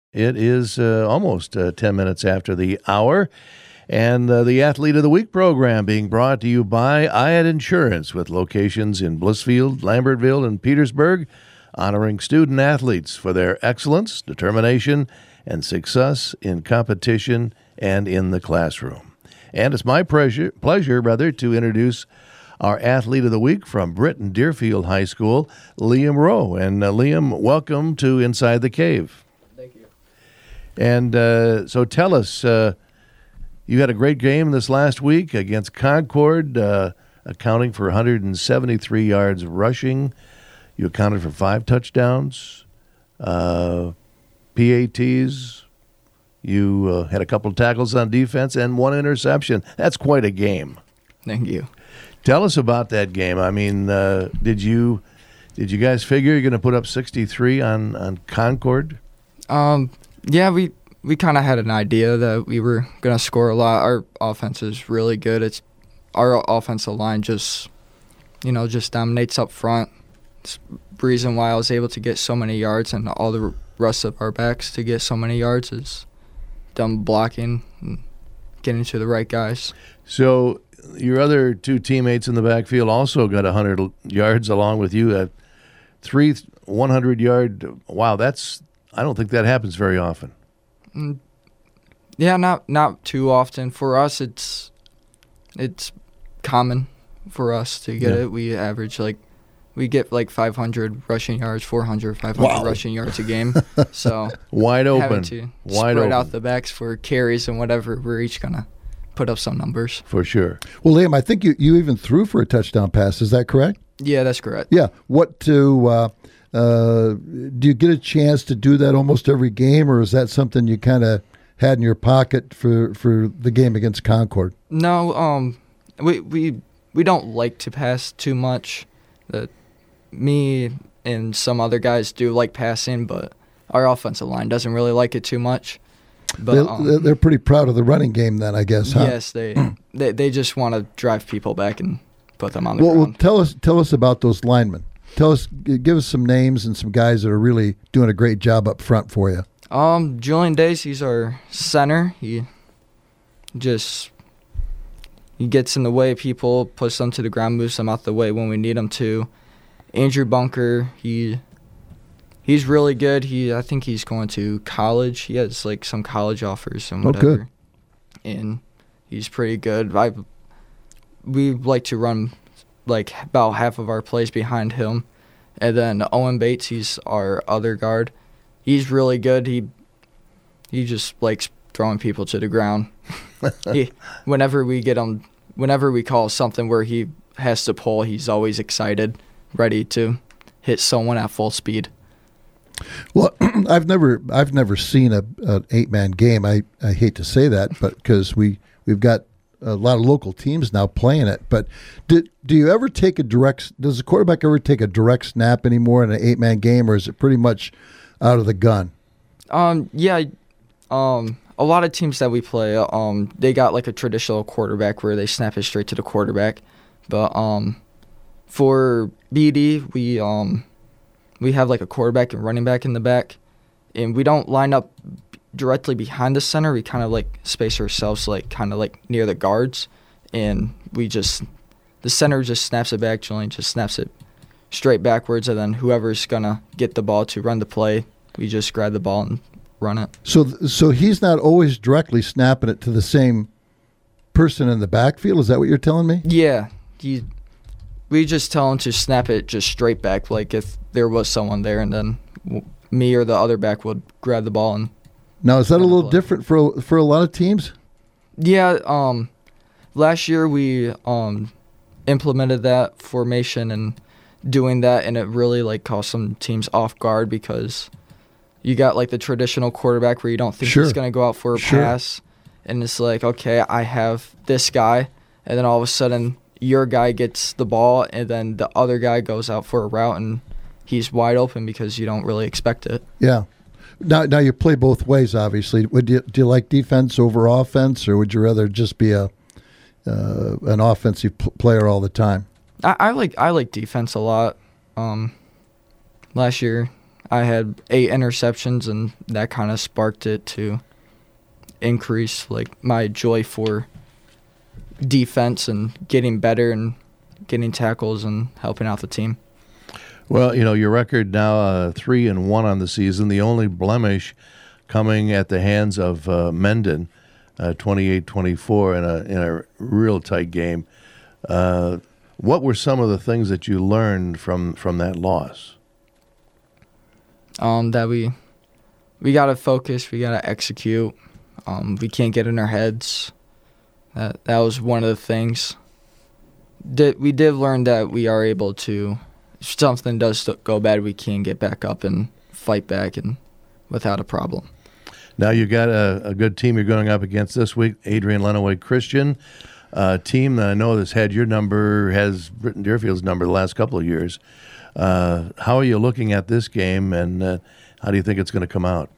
It is almost 10 minutes after the hour, and the Athlete of the Week program being brought to you by IAD Insurance with locations in Blissfield, Lambertville, and Petersburg, honoring student athletes for their excellence, determination, and success in competition and in the classroom. And it's my pleasure to introduce our Athlete of the Week from Britton Deerfield High School, Liam Rowe. And Liam, welcome to Inside the Cave. Thank you. And so tell us, you had a great game this last week against Concord, accounting for 173 yards rushing. You accounted for 5 touchdowns, PATs. You had a couple of tackles on defense and 1 interception. That's quite a game. Thank you. Tell us about that game. I mean, did you guys figure you're going to put up 63 on Concord? Yeah, we kind of had an idea that we were going to score a lot. Our offense is really good. It's our offensive line just dominates up front. It's the reason why I was able to get so many yards, and all the rest of our backs to get so many yards is them blocking and getting to the right guys. So your other 2 teammates in the backfield also got 100 yards along with you. 3 100-yard. Wow, I don't think that happens very often. Yeah, not too often. For us, it's common for us to get it. We average we get 500 rushing yards, 400, 500 rushing yards a game. So wide open, having to spread out the backs for carries and whatever, we're each gonna put up some numbers. For sure. Well, Liam, I think you even threw for a touchdown pass. Is that correct? Yeah, that's correct. Yeah. Do you get a chance to do that almost every game, or is that something you kind of had in your pocket for the game against Concord? No, we don't like to pass too much. Me and some other guys do like passing, but our offensive line doesn't really like it too much. But they're pretty proud of the running game then, I guess, huh? Yes, they just want to drive people back and put them on the ground. Well, tell us about those linemen. Give us some names and some guys that are really doing a great job up front for you. Julian Days, he's our center. He gets in the way of people, puts them to the ground, moves them out the way when we need them to. Andrew Bunker, he's really good. I think he's going to college. He has some college offers and whatever. Oh, good. And he's pretty good. We like to run about half of our plays behind him. And then Owen Bates, he's our other guard. He's really good. He just likes throwing people to the ground. Whenever we call something where he has to pull, he's always excited, ready to hit someone at full speed. Well, I've never seen an 8-man game. I hate to say that, but because we've got a lot of local teams now playing it. But do you ever does the quarterback ever take a direct snap anymore in an 8-man game, or is it pretty much out of the gun? Yeah. A lot of teams that we play, they got a traditional quarterback where they snap it straight to the quarterback. But for BD, we have a quarterback and running back in the back, and we don't line up directly behind the center. We kind of space ourselves near the guards, and the center just snaps it back. Julian just snaps it straight backwards, and then whoever's gonna get the ball to run the play, we just grab the ball and run it. So he's not always directly snapping it to the same person in the backfield. Is that what you're telling me? Yeah, we just tell him to snap it just straight back, if there was someone there, and then me or the other back would grab the ball and. Now, is that a little different for a lot of teams? Yeah. Last year we implemented that formation and doing that, and it really caught some teams off guard because you got the traditional quarterback where you don't think he's going to go out for a pass, and it's okay, I have this guy, and then all of a sudden your guy gets the ball, and then the other guy goes out for a route, and he's wide open because you don't really expect it. Yeah. Now you play both ways, obviously. Do you like defense over offense, or would you rather just be an offensive player all the time? I like defense a lot. Last year I had 8 interceptions, and that kind of sparked it to increase like my joy for defense and getting better and getting tackles and helping out the team. Well, your record now 3-1 on the season. The only blemish coming at the hands of Mendon, 28-24 in a real tight game. What were some of the things that you learned from that loss? That we gotta focus, we gotta execute. We can't get in our heads. That was one of the things. We did learn that we are able to, if something does go bad, we can get back up and fight back and without a problem. Now you got a good team you're going up against this week, Adrian Lenawee Christian, a team that I know has had your number, has Britton Deerfield's number the last couple of years. How are you looking at this game, and how do you think it's going to come out?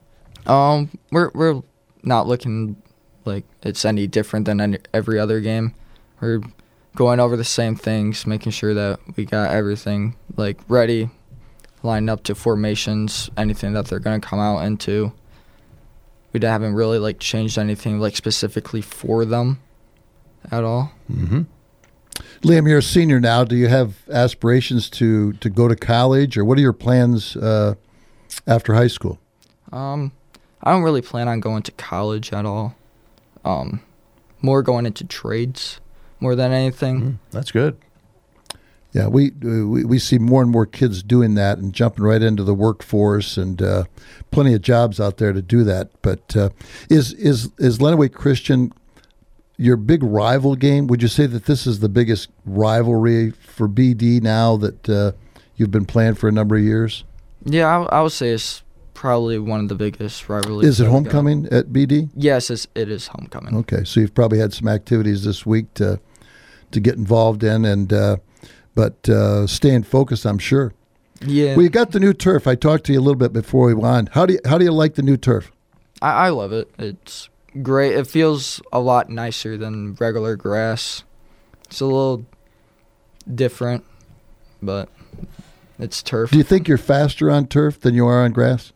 We're not looking like it's any different than every other game. We're going over the same things, making sure that we got everything like ready, lined up to formations, anything that they're going to come out into. We haven't really like changed anything like specifically for them at all. Mm-hmm. Liam, you're a senior now. Do you have aspirations to go to college, or what are your plans after high school? I don't really plan on going to college at all. More going into trades more than anything. That's good. Yeah, we see more and more kids doing that and jumping right into the workforce, and plenty of jobs out there to do that. But is Lenawee Christian your big rival game? Would you say that this is the biggest rivalry for BD now that you've been playing for a number of years? Yeah, I would say it's probably one of the biggest rivalries. Is it homecoming at BD? Yes, it is homecoming. Okay, so you've probably had some activities this week to get involved in, and but staying focused, I'm sure. Yeah. Well, you got the new turf. I talked to you a little bit before we went on. How do you like the new turf? I love it. It's great. It feels a lot nicer than regular grass. It's a little different, but it's turf. Do you think you're faster on turf than you are on grass?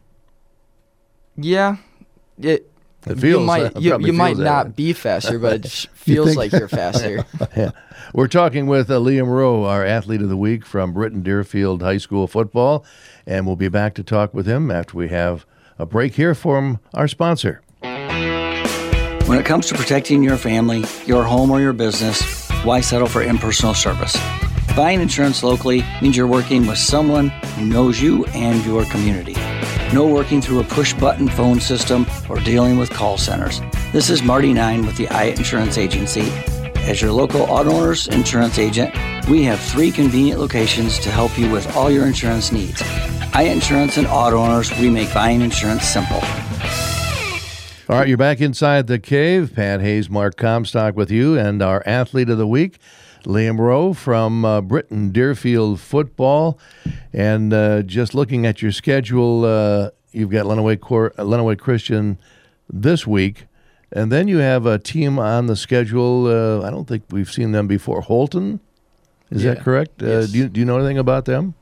Yeah. It feels. You might not be faster, but it feels like you're faster. Yeah. We're talking with Liam Rowe, our athlete of the week from Britton Deerfield High School football, and we'll be back to talk with him after we have a break here from our sponsor. When it comes to protecting your family, your home, or your business, why settle for impersonal service? Buying insurance locally means you're working with someone who knows you and your community. No working through a push-button phone system or dealing with call centers. This is Marty Nine with the Hyatt Insurance Agency. As your local auto owner's insurance agent, we have 3 convenient locations to help you with all your insurance needs. Hyatt Insurance and Auto Owners, we make buying insurance simple. All right, you're back inside the cave. Pat Hayes, Mark Comstock with you, and our athlete of the week, Liam Rowe from Britton Deerfield football. And just looking at your schedule, you've got Lenawee Christian this week, and then you have a team on the schedule. I don't think we've seen them before. Holton, is that correct? Yes. Do you know anything about them?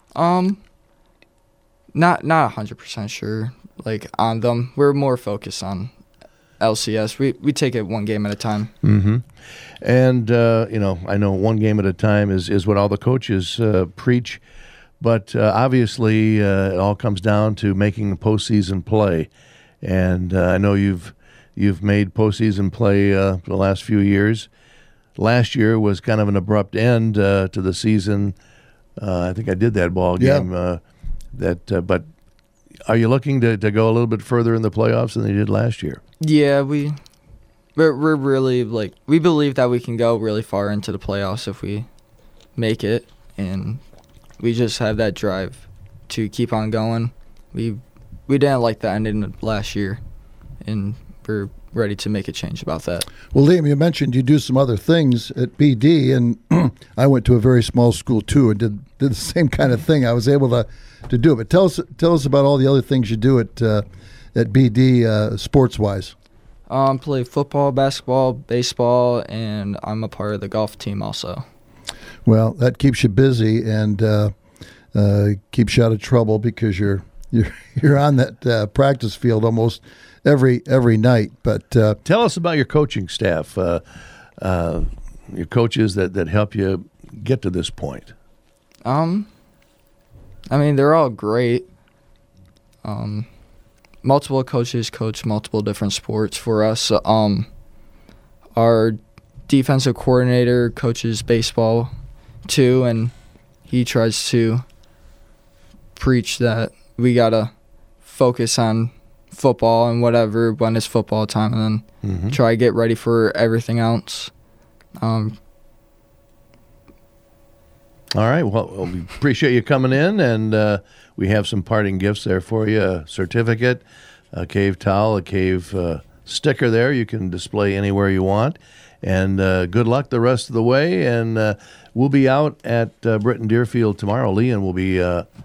Not 100% sure. Like on them, we're more focused on LCS. We take it one game at a time. Mm-hmm. And I know one game at a time is what all the coaches preach, but obviously it all comes down to making postseason play. And I know you've made postseason play for the last few years. Last year was kind of an abrupt end to the season. I think I did that ball game. Yeah. But are you looking to go a little bit further in the playoffs than you did last year? Yeah, we're really we believe that we can go really far into the playoffs if we make it, and we just have that drive to keep on going. We didn't like the ending of last year, and we're ready to make a change about that. Well, Liam, you mentioned you do some other things at BD, and I went to a very small school too and did the same kind of thing. I was able to do it. But tell us about all the other things you do at BD sports-wise. Play football, basketball, baseball, and I'm a part of the golf team also. Well, that keeps you busy, and keeps you out of trouble because you're on that practice field almost every night. But tell us about your coaching staff, your coaches that help you get to this point. I mean, they're all great. Multiple coaches coach multiple different sports for us. Our defensive coordinator coaches baseball too, and he tries to preach that we gotta focus on football and whatever when it's football time, and then try to get ready for everything else. All right. Well, we appreciate you coming in, and we have some parting gifts there for you: a certificate, a cave towel, a cave sticker. There you can display anywhere you want. And good luck the rest of the way. And we'll be out at Britton Deerfield tomorrow. Ian will be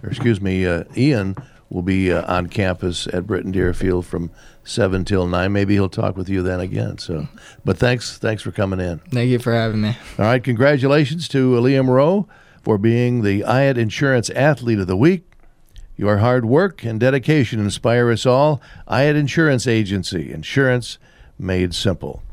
on campus at Britton Deerfield from 7 till 9. Maybe he'll talk with you then again. So, but thanks for coming in. Thank you for having me. All right, congratulations to Liam Rowe for being the IAD Insurance Athlete of the Week. Your hard work and dedication inspire us all. IAD Insurance Agency, insurance made simple.